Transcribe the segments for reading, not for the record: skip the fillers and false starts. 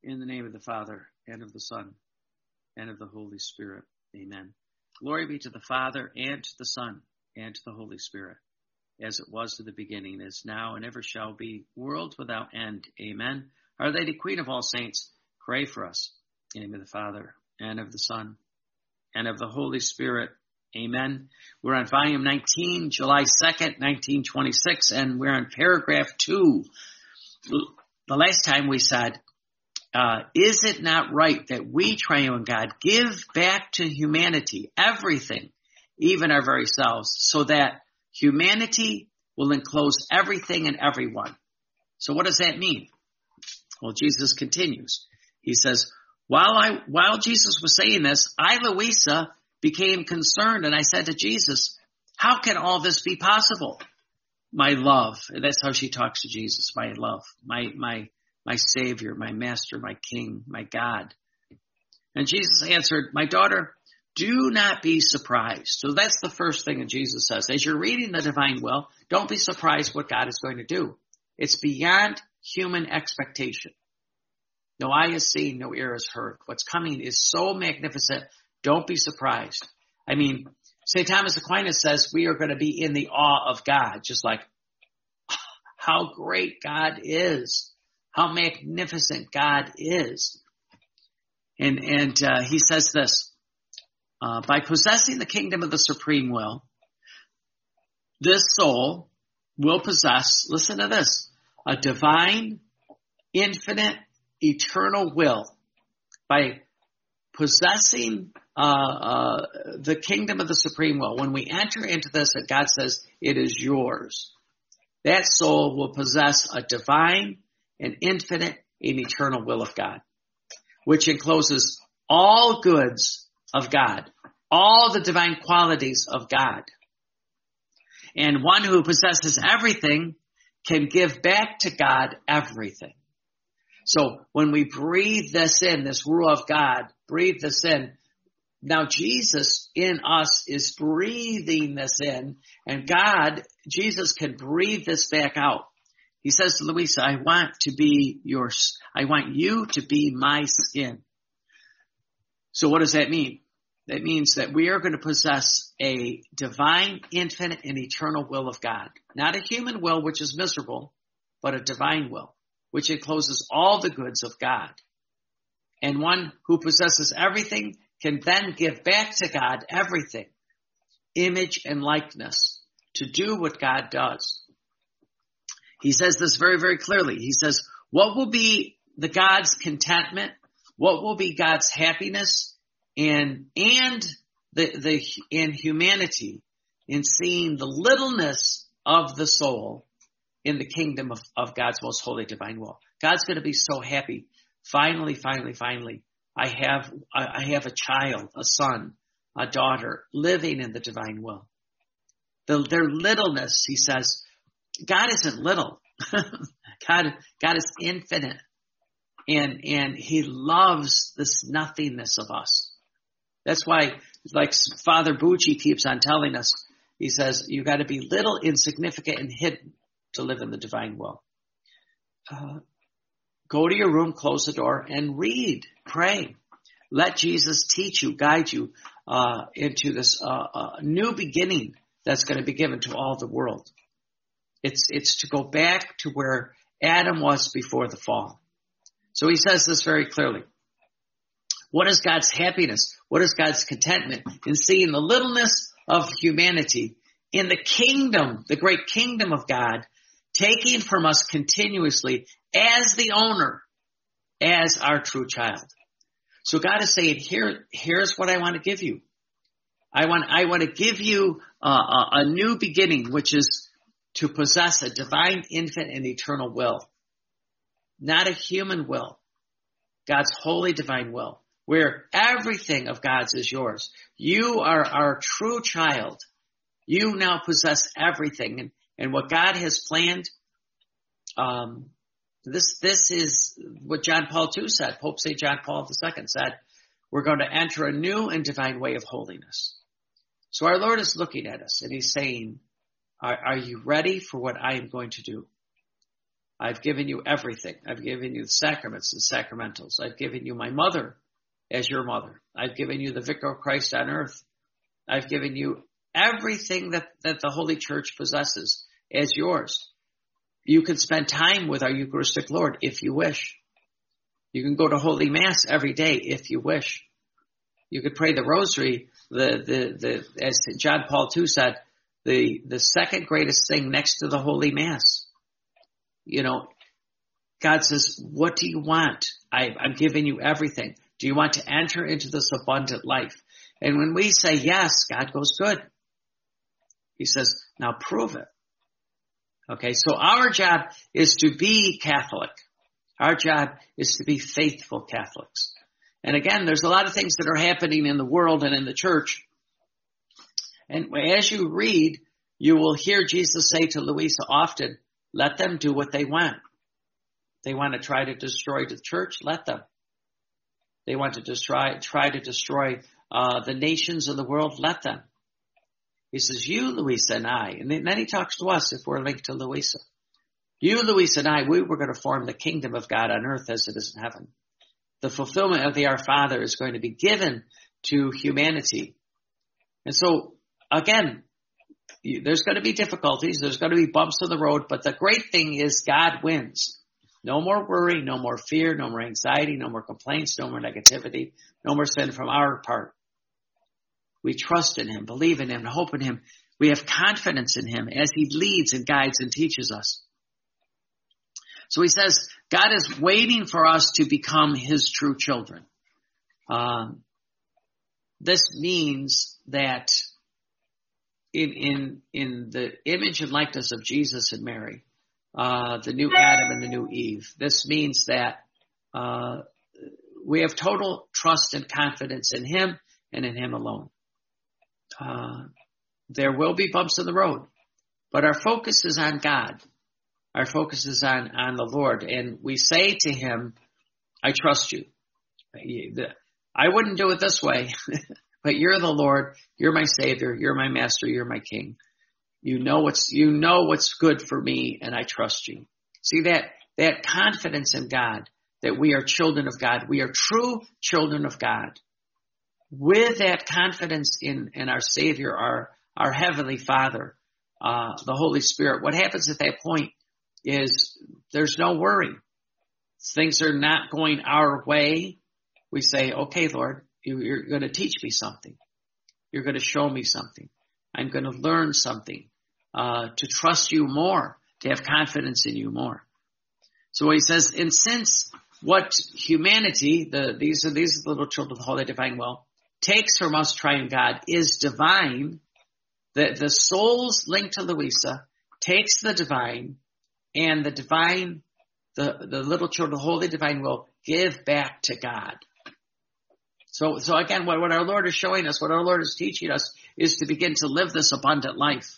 In the name of the Father, and of the Son, and of the Holy Spirit. Amen. Glory be to the Father, and to the Son, and to the Holy Spirit, as it was in the beginning, is now, and ever shall be, world without end. Amen. Our Lady, Queen of all saints, pray for us. In the name of the Father, and of the Son, and of the Holy Spirit. Amen. We're on volume 19, July 2nd, 1926, and we're on paragraph 2. The last time we said, is it not right that we, triune God, give back to humanity everything, even our very selves, so that humanity will enclose everything and everyone? So what does that mean? Well, Jesus continues. He says, while Jesus was saying this, I, Louisa, became concerned, and I said to Jesus, how can all this be possible? My love. That's how she talks to Jesus. My love, my Savior, my Master, my King, my God. And Jesus answered, my daughter, do not be surprised. So that's the first thing that Jesus says. As you're reading the divine will, don't be surprised what God is going to do. It's beyond human expectation. No eye has seen, no ear has heard. What's coming is so magnificent. Don't be surprised. I mean, St. Thomas Aquinas says we are going to be in the awe of God, just like how great God is. How magnificent God is. And he says this, by possessing the kingdom of the supreme will, this soul will possess, listen to this, a divine, infinite, eternal will. By possessing the kingdom of the supreme will, when we enter into this and God says, it is yours, that soul will possess a divine, an infinite and eternal will of God, which encloses all goods of God, all the divine qualities of God. And one who possesses everything can give back to God everything. So when we breathe this in, this rule of God, breathe this in, now Jesus in us is breathing this in, and God, Jesus can breathe this back out. He says to Louisa, I want you to be my skin. So what does that mean? That means that we are going to possess a divine, infinite, and eternal will of God. Not a human will, which is miserable, but a divine will, which encloses all the goods of God. And one who possesses everything can then give back to God everything, image and likeness, to do what God does. He says this very, very clearly. He says, what will be the God's contentment? What will be God's happiness and in humanity in seeing the littleness of the soul in the kingdom of God's most holy divine will? God's going to be so happy. Finally, I have a child, a son, a daughter living in the divine will. Their littleness, he says, God isn't little. God is infinite. And he loves this nothingness of us. That's why, like Father Bucci keeps on telling us, he says, you got to be little, insignificant, and hidden to live in the divine will. Go to your room, close the door, and read, pray. Let Jesus teach you, guide you into this new beginning that's going to be given to all the world. It's to go back to where Adam was before the fall. So he says this very clearly. What is God's happiness? What is God's contentment in seeing the littleness of humanity in the kingdom, the great kingdom of God, taking from us continuously as the owner, as our true child? So God is saying, here's what I want to give you. I want to give you a new beginning, which is to possess a divine, infinite, and eternal will. Not a human will. God's holy divine will, where everything of God's is yours. You are our true child. You now possess everything. And what God has planned, this is what John Paul II said. Pope St. John Paul II said, we're going to enter a new and divine way of holiness. So our Lord is looking at us and he's saying, are you ready for what I am going to do? I've given you everything. I've given you the sacraments and sacramentals. I've given you my mother as your mother. I've given you the Vicar of Christ on earth. I've given you everything that the Holy Church possesses as yours. You can spend time with our Eucharistic Lord if you wish. You can go to Holy Mass every day if you wish. You could pray the Rosary. As John Paul II said, the second greatest thing next to the Holy Mass. You know, God says, what do you want? I'm giving you everything. Do you want to enter into this abundant life? And when we say yes, God goes, good. He says, now prove it. Okay, so our job is to be Catholic. Our job is to be faithful Catholics. And again, there's a lot of things that are happening in the world and in the church. And as you read, you will hear Jesus say to Louisa often, let them do what they want. They want to try to destroy the church, let them. They want to try to destroy the nations of the world, let them. He says, you, Louisa, and I, and then he talks to us if we're linked to Louisa. You, Louisa, and I, we were going to form the kingdom of God on earth as it is in heaven. The fulfillment of the Our Father is going to be given to humanity. And so, again, there's going to be difficulties. There's going to be bumps in the road. But the great thing is God wins. No more worry, no more fear, no more anxiety, no more complaints, no more negativity, no more sin from our part. We trust in him, believe in him, hope in him. We have confidence in him as he leads and guides and teaches us. So he says, God is waiting for us to become his true children. This means that in the image and likeness of Jesus and Mary, the new Adam and the new Eve, this means that we have total trust and confidence in him and in him alone. There will be bumps in the road, but our focus is on God. Our focus is on the Lord. And we say to him, I trust you. I wouldn't do it this way, but you're the Lord. You're my Savior. You're my Master. You're my King. You know what's good for me, and I trust you. See that confidence in God, that we are children of God. We are true children of God. With that confidence in our Savior, our Heavenly Father, the Holy Spirit, what happens at that point is there's no worry. Things are not going our way. We say, okay, Lord, you're going to teach me something. You're going to show me something. I'm going to learn something, to trust you more, to have confidence in you more. So he says, and since what humanity, these are the little children of the Holy Divine Will, takes from us, triune God, is divine, the soul's linked to Louisa takes the divine, and the divine, the little children of the Holy Divine Will give back to God. So again, what our Lord is showing us, what our Lord is teaching us, is to begin to live this abundant life.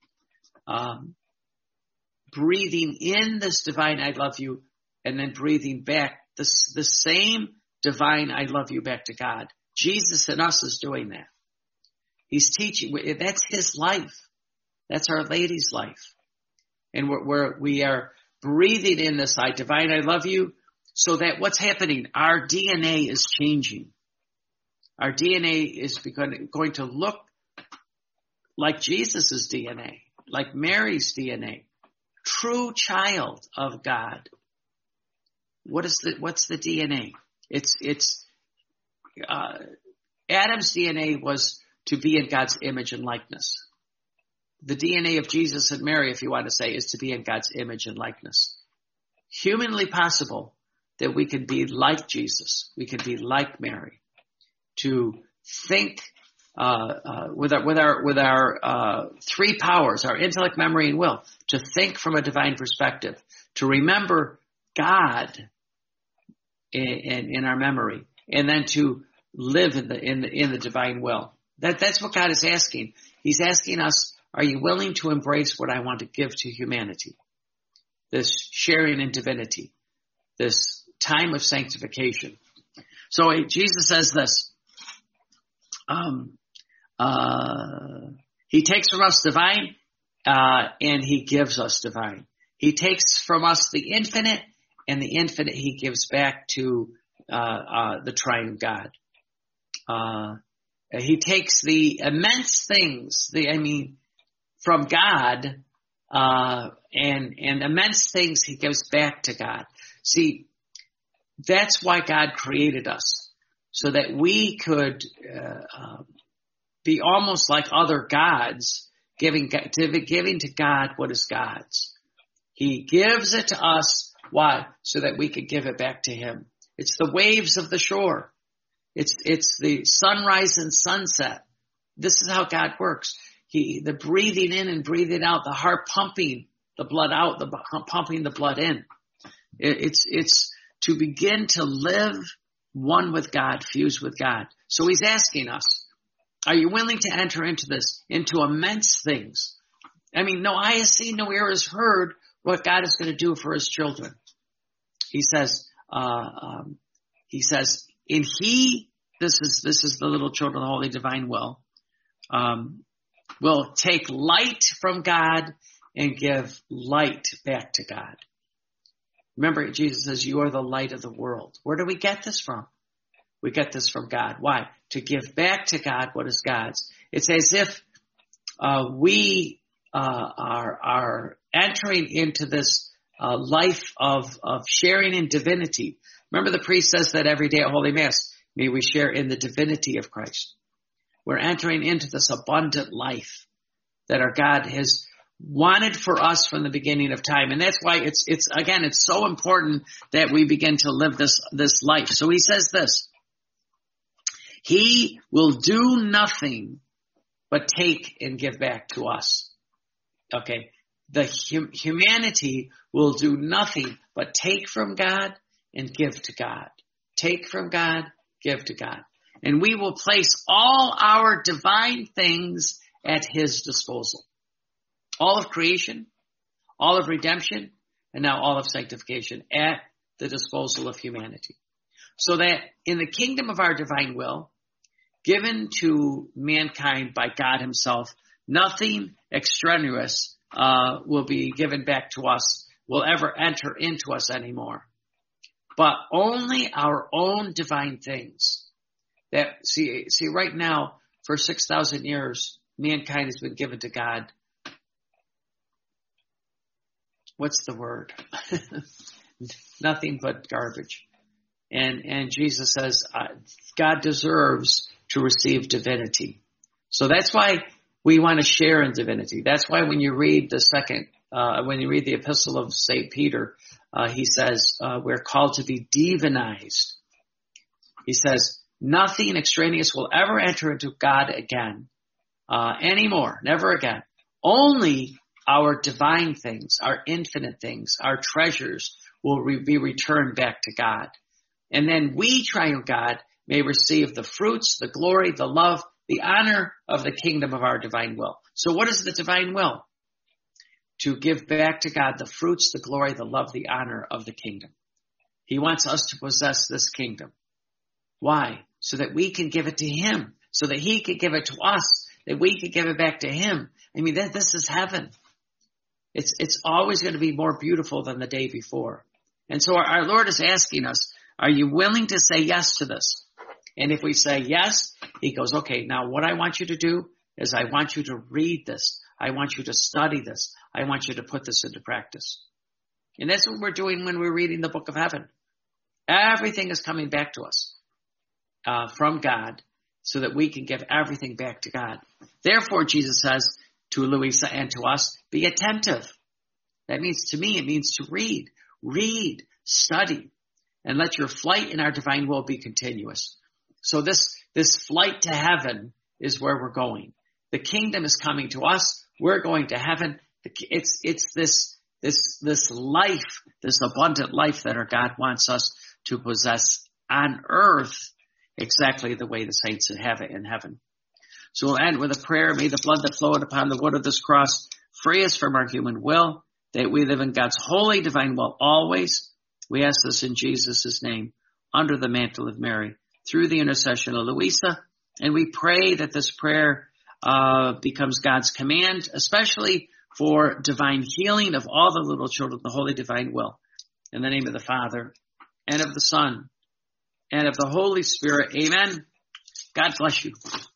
Breathing in this divine I love you, and then breathing back the same divine I love you back to God. Jesus in us is doing that. He's teaching. That's his life. That's Our Lady's life. And we are breathing in this divine I love you, so that what's happening? Our DNA is changing. Our DNA is going to look like Jesus' DNA, like Mary's DNA. True child of God. What's the DNA? It's Adam's DNA was to be in God's image and likeness. The DNA of Jesus and Mary, if you want to say, is to be in God's image and likeness. Humanly possible that we can be like Jesus. We can be like Mary. To think with our three powers, our intellect, memory, and will, to think from a divine perspective, to remember God in our memory, and then to live in the divine will. That's what God is asking. He's asking us, are you willing to embrace what I want to give to humanity? This sharing in divinity, this time of sanctification. So Jesus says this. He takes from us divine, and he gives us divine. He takes from us the infinite, and the infinite he gives back to the triune God. He takes the immense things, from God, and immense things he gives back to God. See, that's why God created us, so that we could be almost like other gods, giving to God what is God's. He gives it to us. Why? So that we could give it back to him. It's the waves of the shore. It's the sunrise and sunset. This is how God works. The breathing in and breathing out, the heart pumping the blood out, the pumping the blood in. It's to begin to live one with God, fused with God. So he's asking us, are you willing to enter into this, into immense things? No eye has seen, no ear has heard what God is going to do for his children. He says, in this is the little children of the holy divine will take light from God and give light back to God. Remember, Jesus says, you are the light of the world. Where do we get this from? We get this from God. Why? To give back to God what is God's. It's as if we are entering into this life of sharing in divinity. Remember, the priest says that every day at Holy Mass, may we share in the divinity of Christ. We're entering into this abundant life that our God has wanted for us from the beginning of time. And that's why it's so important that we begin to live this life. So he says this, he will do nothing but take and give back to us. Okay. The humanity will do nothing but take from God and give to God. Take from God, give to God. And we will place all our divine things at his disposal. All of creation, all of redemption, and now all of sanctification at the disposal of humanity. So that in the kingdom of our divine will, given to mankind by God himself, nothing extraneous will be given back to us, will ever enter into us anymore. But only our own divine things. That see right now, for 6,000 years, mankind has been given to God. What's the word? Nothing but garbage. And Jesus says, God deserves to receive divinity. So that's why we want to share in divinity. That's why when you read when you read the epistle of St. Peter, he says, we're called to be divinized. He says, nothing extraneous will ever enter into God again, anymore, never again. Only our divine things, our infinite things, our treasures will be returned back to God. And then we, triune God, may receive the fruits, the glory, the love, the honor of the kingdom of our divine will. So what is the divine will? To give back to God the fruits, the glory, the love, the honor of the kingdom. He wants us to possess this kingdom. Why? So that we can give it to him, so that he can give it to us, that we can give it back to him. This is heaven. It's always going to be more beautiful than the day before. And so our Lord is asking us, are you willing to say yes to this? And if we say yes, he goes, okay, now what I want you to do is I want you to read this. I want you to study this. I want you to put this into practice. And that's what we're doing when we're reading the book of heaven. Everything is coming back to us from God so that we can give everything back to God. Therefore, Jesus says to Louisa and to us, be attentive. That means, to me, it means to read, study, and let your flight in our divine will be continuous. So this flight to heaven is where we're going. The kingdom is coming to us. We're going to heaven. It's this life, this abundant life that our God wants us to possess on earth, exactly the way the saints have it in heaven. So we'll end with a prayer. May the blood that flowed upon the wood of this cross free us from our human will, that we live in God's holy divine will always. We ask this in Jesus' name, under the mantle of Mary, through the intercession of Louisa. And we pray that this prayer becomes God's command, especially for divine healing of all the little children of the holy divine will. In the name of the Father, and of the Son, and of the Holy Spirit. Amen. God bless you.